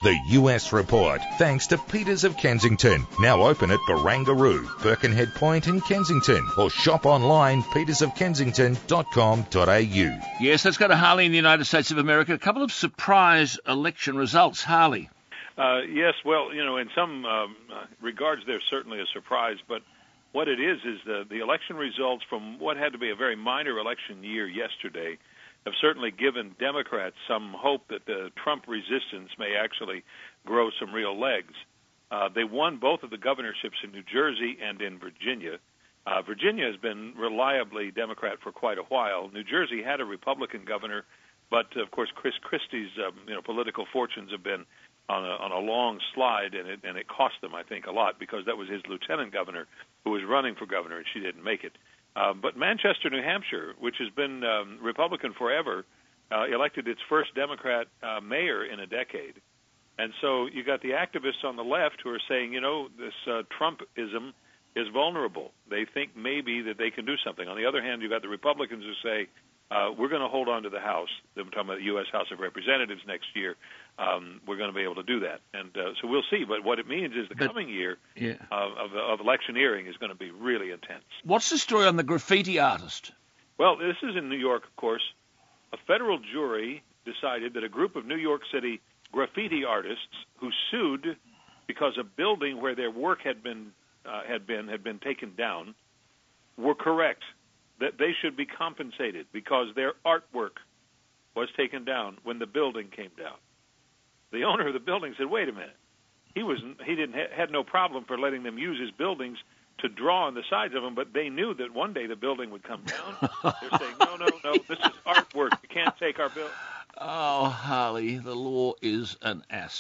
The US Report, thanks to Peters of Kensington. Now open at Barangaroo, Birkenhead Point in Kensington, or shop online petersofkensington.com.au. Yes, let's go to Harley in the United States of America. A couple of surprise election results. Harley. Yes, well, in some regards, they're certainly a surprise, but what it is the election results from what had to be a very minor election year yesterday have certainly given Democrats some hope that the Trump resistance may actually grow some real legs. They won both of the governorships in New Jersey and in Virginia. Virginia has been reliably Democrat for quite a while. New Jersey had a Republican governor, but of course Chris Christie's political fortunes have been on a long slide, and it cost them, I think, a lot, because that was his lieutenant governor who was running for governor, and she didn't make it. But Manchester, New Hampshire, which has been Republican forever, elected its first Democrat mayor in a decade. And so you got the activists on the left who are saying, this Trumpism is vulnerable. They think maybe that they can do something. On the other hand, you've got the Republicans who say, we're going to hold on to the House. They're talking about the U.S. House of Representatives next year. We're going to be able to do that. And so we'll see. But what it means is the coming year of electioneering is going to be really intense. What's the story on the graffiti artist? Well, this is in New York, of course. A federal jury decided that a group of New York City graffiti artists who sued because a building where their work had been taken down were correct, that they should be compensated because their artwork was taken down when the building came down. The owner of the building said, "Wait a minute. He had no problem for letting them use his buildings to draw on the sides of them, but they knew that one day the building would come down." They're saying, no, this is artwork. You can't take our building. Oh, Harley, the law is an ass.